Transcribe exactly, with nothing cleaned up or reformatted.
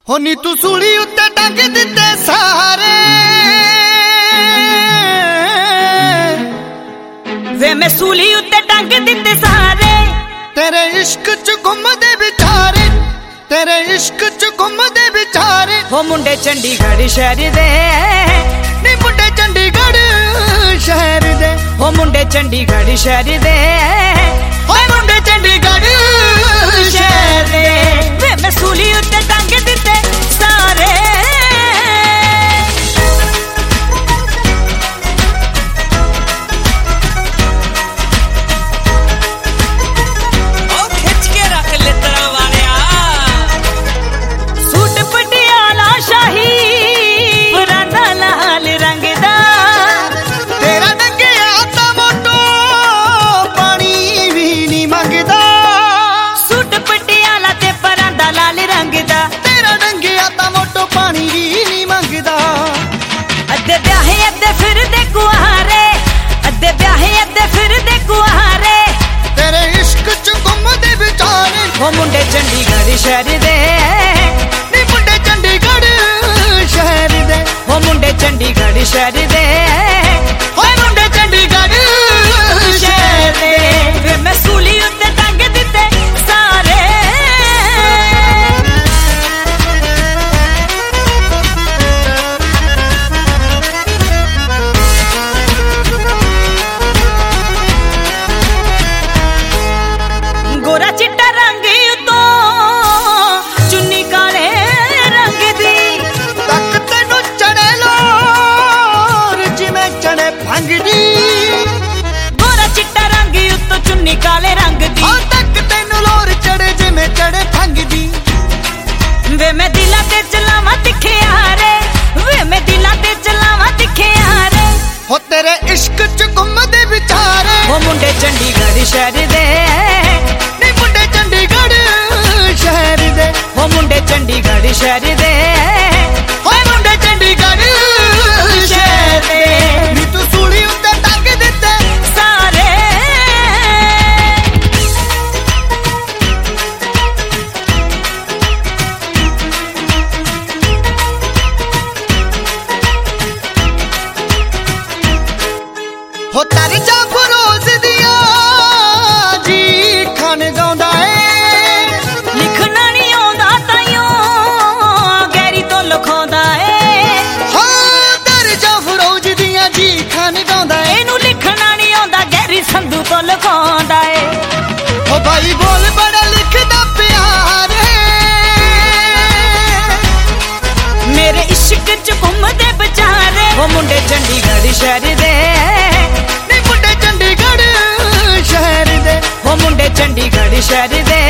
हो नी तू सूली उत्ते टंग दिते सारे वे मैं सूली उत्ते टंग दिते सारे तेरे इश्क च घुमदे विचारे तेरे इश्क च घुमदे विचारे हो मुंडे चंडीगढ़ शहर दे नी मुंडे चंडीगढ़ शहर दे हो मुंडे चंडीगढ़ शहर दे हो मुंडे चंडीगढ़ शहर दे वे मैं सूली उत्ते टंग दिते सारे हो मुंडे चंडीगढ़ शहर दे नी मुंडे चंडीगढ़ शहर दे हो मुंडे चंडीगढ़ शहर दे हो मुंडे चंडीगढ़ शहर दे वे मैं सूली उत्ते टंग दिते सारे गोरा चिट्टा काले रंग दी हां तक तैनू लोर चढ़े जिमें चढ़े भंग दी वे मैं दिला ते चलावा दिखे यारे वे मैं दिला ते चलावा दिखे यारे हो तेरे इश्क च घुमदे विचारे हो मुंडे चंडीगढ़ शहर दे नी मुंडे चंडीगढ़ शहर दे हो मुंडे चंडीगढ़ शहर दे हो मुंडे चंडीगढ़ शहर दे नी तू सूली उत्ते टंग दिते सारे हो तारी जा फरोज दिया जी खान गाउंदा है लिखना नहीं आउंदा ताइयो गैरी तो लिखाउंदा है हां तारी जा फरोज दिया जी खान गाउंदा है एनू लिखना नहीं आउंदा गैरी संधू तो लिखाउंदा है हो भाई बोल बड़ा लिखदा प्यार मेरे इश्क च घुमदे बेचारे हो मुंडे चंडीगढ़ शहर दे नी मुंडे चंडीगढ़ शहर दे हो मुंडे चंडीगढ़ शहर दे